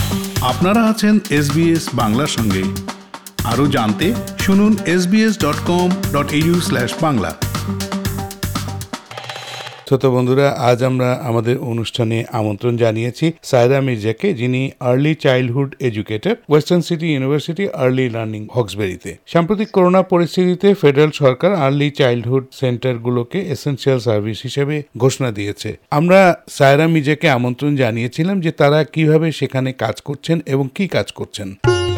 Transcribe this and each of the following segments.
আপনারা আছেন SBS বাংলার সঙ্গে। আরও জানতে শুনুন sbs.com.au/বাংলা। ছোট বন্ধুরা, আজ আমরা আমাদের অনুষ্ঠানে আমন্ত্রণ জানিয়েছি সায়রা মির্জাকে, যিনি early childhood educator, western city university early learning হক্সবেরিতে। সাম্প্রতিক করোনা পরিস্থিতিতে ফেডারেল সরকার আর্লি চাইল্ডহুড সেন্টারগুলোকে এসেনশিয়াল সার্ভিস হিসেবে ঘোষণা দিয়েছে। আমরা সায়রা মির্জাকে আমন্ত্রণ জানিয়েছিলাম যে তারা কিভাবে সেখানে কাজ করছেন এবং কি কাজ করছেন।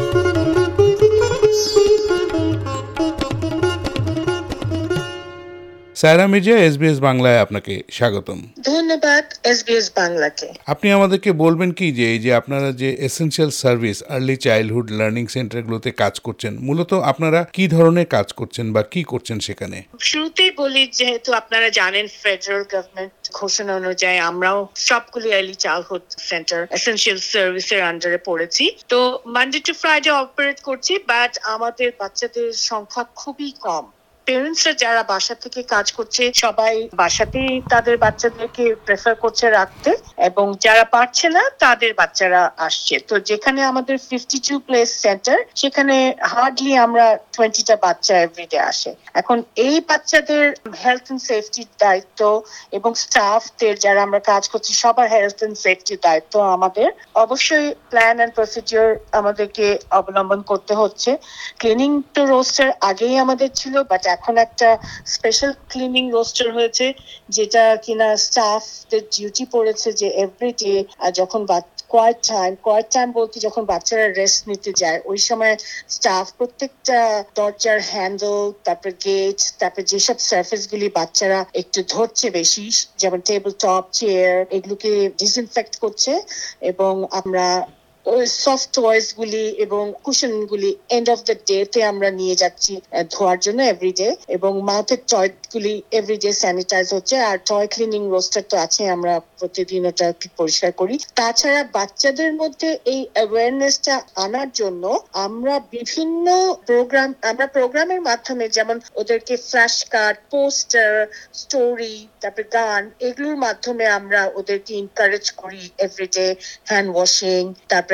সায়রা মির্জা, SBS বাংলায় আপনাকে স্বাগতম। ধন্যবাদ SBS বাংলাকে। আপনি আমাদেরকে বলবেন কি যে এই যে আপনারা যে essential service early childhood learning সেন্টারগুলোতে কাজ করছেন, মূলত আপনারা কি ধরনের কাজ করছেন বা কি করছেন সেখানে? শুরুতেই বলি, যেহেতু আপনারা জানেন ফেডারেল গভর্নমেন্ট ঘোষণা অনুযায়ী আমরাও সবগুলি আর্লি চাইল্ডহুড সেন্টার এসেনশিয়াল সার্ভিসের আন্ডারে পড়েছি। তো মানডে টু ফ্রাইডে অপারেট করছি, বাট আমাদের বাচ্চাদের সংখ্যা খুবই কম। পেরেন্টসরা যারা বাসা থেকে কাজ করছে সবাই বাসাতেই তাদের বাচ্চাদেরকে প্রেফার করছে রাখতে, এবং যারা পারছে না তাদের বাচ্চারা আসছে। তো যেখানে আমাদের 52 প্লেস সেন্টার, সেখানে হার্ডলি আমরা 20টা বাচ্চা এভরিডে আসে। এখন এই বাচ্চাদের হেলথ এন্ড সেফটির দায়িত্ব এবং স্টাফদের যারা আমরা কাজ করছি সবার হেলথ এন্ড সেফটির দায়িত্ব আমাদের। অবশ্যই প্ল্যান এন্ড প্রসিডিওর আমাদেরকে অবলম্বন করতে হচ্ছে। ক্লিনিং টু রোস্টার আগেই আমাদের ছিল, বাট এখন একটা স্পেশাল ক্লিনিং রোস্টার হয়েছে, যেটা কিনা স্টাফদের ডিউটি পড়েছে যে এভরিডে যখন কোয়াইট টাইম বলতে যখন বাচ্চারা রেস্ট নিতে যায় ওই সময় স্টাফ প্রত্যেকটা দরজার হ্যান্ডেল, তারপর গেট, তারপর যেসব সার্ফেস গুলি বাচ্চারা একটু ধরছে বেশি, যেমন টেবিল টপ, চেয়ার, এগুলোকে ডিসইনফেক্ট করছে। এবং আমরা সফট টয়েস গুলি এবং কুশন গুলি এন্ড অফ দ্য ডে তে আমরা নিয়ে যাচ্ছি ধোয়ার জন্য এভরিডে, এবং মাউথের টয় গুলি এভরিডে স্যানিটাইজ হচ্ছে। আর টয় ক্লিনিং রোস্টার তো আছে, আমরা প্রতিদিন ওটা পরিষ্কার করি। তাছাড়া বাচ্চাদের মধ্যে এই অ্যাওয়ারনেসটা আনার জন্য আমরা বিভিন্ন প্রোগ্রামের মাধ্যমে, যেমন ওদেরকে ফ্ল্যাশ কার্ড, পোস্টার, স্টোরি, তারপরে গান, এগুলোর মাধ্যমে আমরা ওদেরকে এনকারেজ করি এভরিডে হ্যান্ড ওয়াশিং, তারপর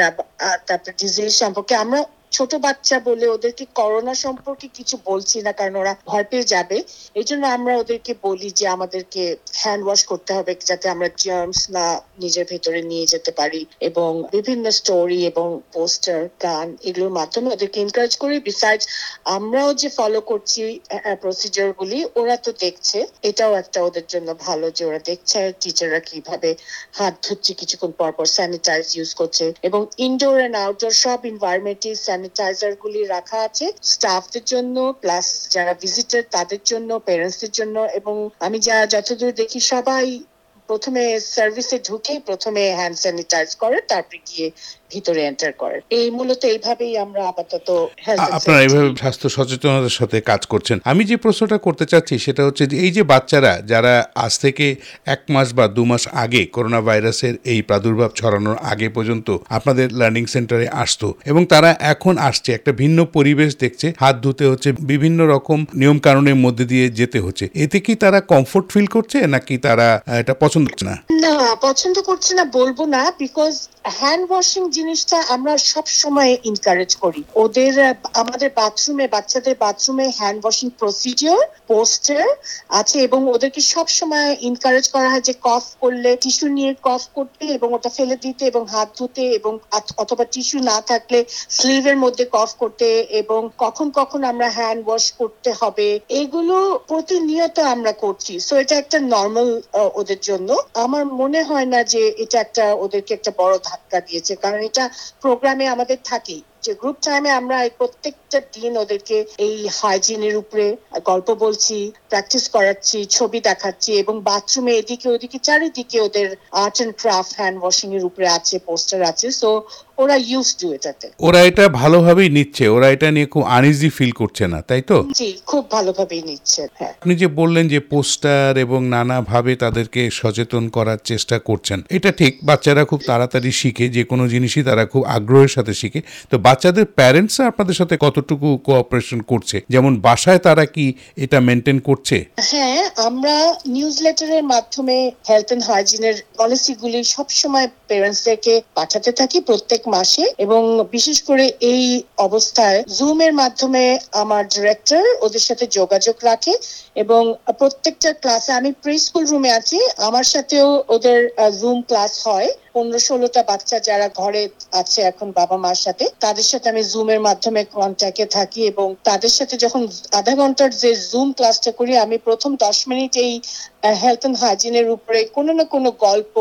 ডিজিজ সম্পর্কে। আমরা ছোট বাচ্চা বলে ওদেরকে করোনা সম্পর্কে কিছু বলছি না, কারণ ওরা ভয় পেয়ে যাবে। এই জন্য আমরা ওদেরকে বলি যে আমাদেরকে হ্যান্ড ওয়াশ করতে হবে, যাতে আমরা জার্মস না নিজের ভেতরে নিয়ে যেতে পারি। এবং বিভিন্ন স্টোরি এবং পোস্টার, গান, এগুলোর মাধ্যমে ওদেরকে এনকারেজ করি। বিসাইডস আমরাও যে ফলো করছি প্রসিডিওর গুলি, ওরা তো দেখছে। এটাও একটা ওদের জন্য ভালো যে ওরা দেখছে টিচাররা কিভাবে হাত ধুচ্ছে কিছুক্ষণ পর পর, স্যানিটাইজ ইউজ করছে, এবং ইনডোর এন্ড আউটডোর সব এনভায়রনমেন্টে স্যানিটাইজার গুলি রাখা আছে স্টাফদের জন্য, প্লাস যারা ভিজিটর তাদের জন্য, পেরেন্টসদের জন্য। এবং আমি যতদূর দেখি সবাই প্রথমে সার্ভিসে ঢুকেই প্রথমে হ্যান্ড স্যানিটাইজ করে, তারপরে গিয়ে ভিতরে এন্টার করে। এই মূলত এইভাবেই আমরা আপাতত আপনারা এইভাবে স্বাস্থ্য সচেতনতার সাথে কাজ করছেন। আমি যে প্রশ্নটা করতে চাচ্ছি সেটা হচ্ছে যে এই যে বাচ্চারা যারা আজ থেকে 1 মাস বা 2 মাস আগে করোনা ভাইরাসের এই প্রাদুর্ভাব ছড়ানোর আগে পর্যন্ত আপনাদের লার্নিং সেন্টারে আসতো, এবং তারা এখন আসছে একটা ভিন্ন পরিবেশ দেখছে, হাত ধুতে হচ্ছে, বিভিন্ন রকম নিয়ম কানুনের মধ্যে দিয়ে যেতে হচ্ছে, এতে কি তারা কমফোর্ট ফিল করছে নাকি তারা এটা পছন্দ করছে না? না, পছন্দ করছে না বলবো না, বিকজ হ্যান্ড ওয়াশিং জিনিসটা আমরা সব সময় এনকারেজ করি। আমাদের বাচ্চাদের বাথরুমে হ্যান্ড ওয়াশিং প্রসিডিওর পোস্টার আছে, এবং ওদেরকে সব সময় এনকারেজ করা হয় যে কফ করলে টিস্যু নিয়ে কফ করতে এবং ওটা ফেলে দিতে এবং হাত ধুতে, এবং অথবা টিস্যু না থাকলে স্লিভের মধ্যে কফ করতে, এবং কখন কখন আমরা হ্যান্ড ওয়াশ করতে হবে, এগুলো প্রতিনিয়ত আমরা করছি। সো এটা একটা নর্মাল ওদের জন্য। আমার মনে হয় না যে এটা ওদেরকে একটা বড় ধাক্কা দিয়েছে, কারণ এটা প্রোগ্রামে আমাদের থাকেই যে গ্রুপ টাইমে আমরা প্রত্যেকটা দিন ওদেরকে এই হাইজিনের উপরে গল্প বলছি, প্র্যাকটিস করাচ্ছি, ছবি দেখাচ্ছি, এবং বাথরুমে এদিকে ওদিকে চারিদিকে ওদের art and craft hand washing এর উপরে আছে, পোস্টার আছে। সো ওরা ইউজ টু এটাতে, ওরা এটা ভালোভাবেই নিচ্ছে, ওরা এটা নিয়ে খুব আনইজি ফিল করছে না, তাই তো? জি, খুব ভালোভাবেই নিচ্ছে। হ্যাঁ, আপনি যে বললেন যে পোস্টার এবং নানাভাবে তাদেরকে সচেতন করার চেষ্টা করছেন, এটা ঠিক। বাচ্চারা খুব তাড়াতাড়ি শিখে, যে কোনো জিনিসই তারা খুব আগ্রহের সাথে শিখে। তো বাচ্চাদের প্যারেন্টসরা আপনাদের সাথে কতটুকু কোঅপারেশন করছে, যেমন বাসায় তারা কি এটা মেনটেন করছে? হ্যাঁ, আমরা নিউজ লেটারের মাধ্যমে হেলথ এন্ড হাইজিনের পলিসিগুলি সবসময় প্যারেন্টসদেরকে পাঠাতে থাকি প্রত্যেক মাসে, এবং বিশেষ করে এই অবস্থায় জুমের মাধ্যমে আমার ডিরেক্টর ওদের সাথে যোগাযোগ রাখে, এবং প্রত্যেকটা ক্লাসে, আমি প্রি স্কুল রুমে আছি, আমার সাথেও ওদের জুম ক্লাস হয়। 15-16টা বাচ্চা যারা ঘরে আছে এখন বাবা মার সাথে, তাদের সাথে আমি জুমের মাধ্যমে কন্ট্যাক্টে থাকি, এবং তাদের সাথে যখন আধা ঘন্টার যে জুম ক্লাসটা করি, আমি প্রথম 10 মিনিট এই হেলথ এন্ড হাইজিনের উপরে কোনো না কোনো গল্প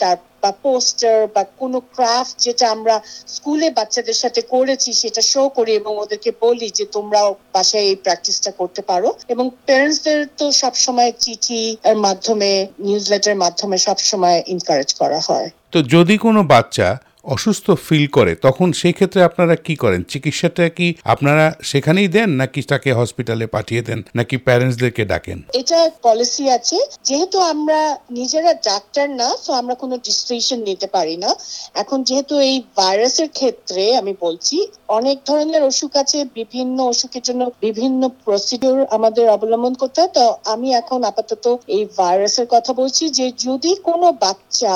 বা পোস্টার বা কোনো ক্রাফট যেটা আমরা স্কুলে বাচ্চাদের সাথে করেছি সেটা শো করি, এবং ওদেরকে বলি যে তোমরাও বাসায় এই প্র্যাকটিসটা করতে পারো। এবং প্যারেন্টসদের তো সবসময় চিঠি এর মাধ্যমে, নিউজ লেটারের মাধ্যমে সবসময় এনকারেজ করা হয়। তো যদি কোনো বাচ্চা অসুস্থ ফিল করে তখন সেই ক্ষেত্রে আপনারা কি করেন? চিকিৎসাটা কি আপনারা সেখানেই দেন, নাকি তাকে হসপিটালে পাঠিয়ে দেন, নাকি প্যারেন্টসদেরকে ডাকেন? এটা পলিসি আছে, যেহেতু আমরা নিজেরা ডাক্তার না, তো আমরা কোনো ডিসিশন নিতে পারি না। এখন যেহেতু এই ভাইরাসের ক্ষেত্রে আমি বলছি, অনেক ধরনের অসুখ আছে, বিভিন্ন অসুখের জন্য বিভিন্ন প্রসিডিউর আমাদের অবলম্বন করতে হয়। তো আমি এখন আপাতত এই ভাইরাসের কথা বলছি, যে যদি কোনো বাচ্চা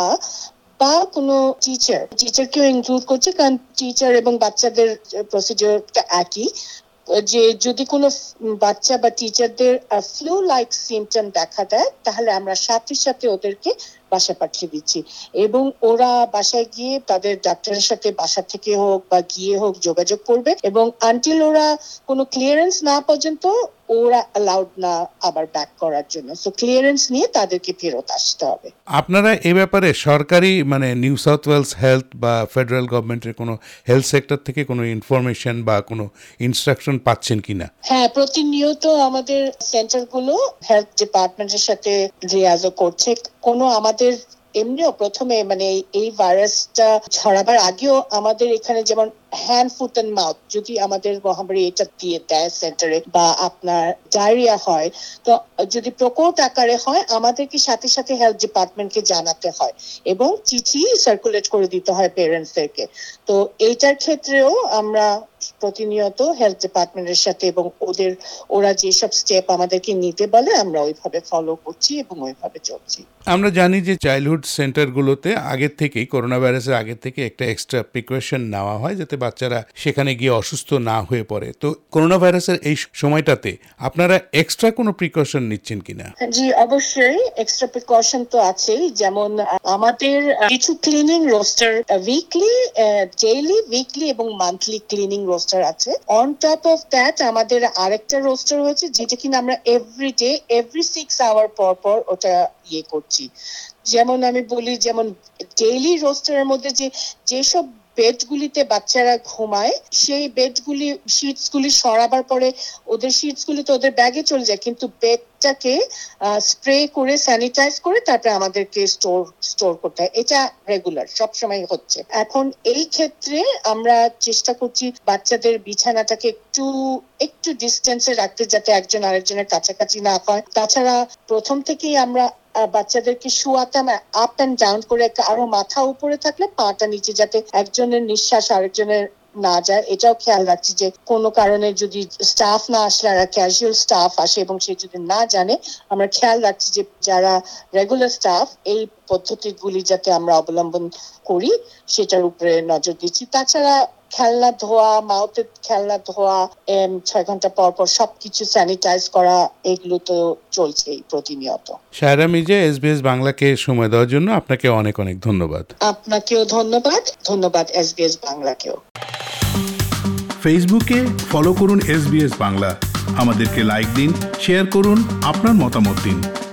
বা কোনো টিচারকেও ইনক্লুড করছে, কারণ টিচার এবং বাচ্চাদের প্রসিডিউরটা একই, যে যদি কোনো বাচ্চা বা টিচারদের ফ্লু লাইক সিমটম দেখা দেয়, তাহলে আমরা সাথে সাথে ওদেরকে বাসায় পাঠিয়ে দিচ্ছি, এবং ওরা বাসায় গিয়ে তাদের ডাক্তারের সাথে বাসা থেকে হোক বা গিয়ে হোক যোগাযোগ করবে, এবং আনটিল ওরা কোনো ক্লিয়ারেন্স না পর্যন্ত ওরা অ্যালাউড না আবার ব্যাক করার জন্য। সো ক্লিয়ারেন্স নিয়ে তাদেরকে ফেরত আসতে হবে। আপনারা এ ব্যাপারে সরকারি মানে নিউ সাউথ ওয়েলস হেলথ বা ফেডারেল গভর্নমেন্টের কোনো হেলথ সেক্টর থেকে কোনো ইনফরমেশন বা কোনো ইনস্ট্রাকশন পাচ্ছেন কিনা? হ্যাঁ, প্রতিনিয়ত আমাদের সেন্টারগুলো হেলথ ডিপার্টমেন্টের সাথে যোগাযোগ করছে। কোনো আমাদের এমনিও প্রথমে মানে এই ভাইরাসটা ছড়াবার আগেও আমাদের এখানে যেমন হ্যান্ড, ফুট এন্ড মাউথ, যদি আমাদের মহামারী এটা দিয়ে দেয় সেন্টারে, বা আপনার ডায়রিয়া হয়, তো যদি প্রকট আকারে হয় আমাদেরকে সাথে সাথে হেলথ ডিপার্টমেন্টকে জানাতে হয়, এবং চিঠি সার্কুলেট করে দিতে হয় প্যারেন্টসদেরকে। তো এইটার ক্ষেত্রেও আমরা প্রতিনিয়ত হেলথ ডিপার্টমেন্টের সাথে, এবং ওরা যেসব স্টেপ আমাদেরকে নিতে বলে আমরা ওইভাবে ফলো করছি এবং ওইভাবে চলছি। আমরা জানি যে চাইল্ডহুড সেন্টারগুলোতে আগের থেকেই, করোনা ভাইরাসের আগের থেকে একটা এক্সট্রা প্রিকশন নেওয়া হয় যাতে বাচ্চারা সেখানে গিয়ে অসুস্থ না হয়ে পড়ে। তো করোনা ভাইরাসের এই সময়টাতে আপনারা এক্সট্রা কোনো প্রিকশন নিচ্ছেন কিনা? জি, অবশ্যই এক্সট্রা প্রিকশন তো আছেই। যেমন আমাদের কিছু ক্লিনিং রোস্টার ডেইলি, উইকলি এবং মান্থলি ক্লিনিং রোস্টার আছে। অন টপ অফ দ্যাট আমাদের আরেকটা রোস্টার হয়েছে, যেটা কিনা আমরা এভরিডে, এভরি 6 আওয়ার পর ওটা করছি। যেমন আমি বলি, যেমন ডেইলি রোস্টারের মধ্যে যেসব বেডগুলিতে বাচ্চারা ঘুমায়, সেই বেডগুলি, শীটসগুলি সরাবার পরে ওদের শীটসগুলি তো ওদের ব্যাগে চলে যায়, কিন্তু বেডটাকে স্প্রে করে স্যানিটাইজ করে তারপরে আমাদেরকে স্টোর করতে হয়। এটা রেগুলার সবসময় হচ্ছে। এখন এই ক্ষেত্রে আমরা চেষ্টা করছি বাচ্চাদের বিছানাটাকে একটু ডিস্টেন্সে রাখতে, যাতে একজন আরেকজনের কাছাকাছি না হয়। তাছাড়া প্রথম থেকেই আমরা বাচ্চাদেরকে শুয়াতাম আপ অ্যান্ড ডাউন করে, আরো মাথা উপরে থাকলে পাটা নিচে, যাতে একজনের নিঃশ্বাস আরেকজনের না যায়। এটাও খেয়াল রাখছি যে কোনো কারণে যদি স্টাফ না আসলে আর ক্যাজুয়াল স্টাফ আসে এবং সে যদি না জানে, আমরা খেয়াল রাখছি যে যারা রেগুলার স্টাফ এই পদ্ধতিগুলি যাতে আমরা অবলম্বন করি সেটার উপরে নজর দিচ্ছি। তাছাড়া খেলনা ধোয়া, মাউথের খেলনা ধোয়া, 6 ঘন্টা পর সবকিছু স্যানিটাইজ করা, এগুলো তো চলছেই প্রতিনিয়ত। সায়রা মির্জা, SBS বাংলাকে সময় দেওয়ার জন্য আপনাকে অনেক অনেক ধন্যবাদ। আপনাকেও ধন্যবাদ SBS বাংলাকেও। ফেসবুকে ফলো করুন SBS বাংলা, আমাদেরকে লাইক দিন, শেয়ার করুন, আপনার মতামত দিন।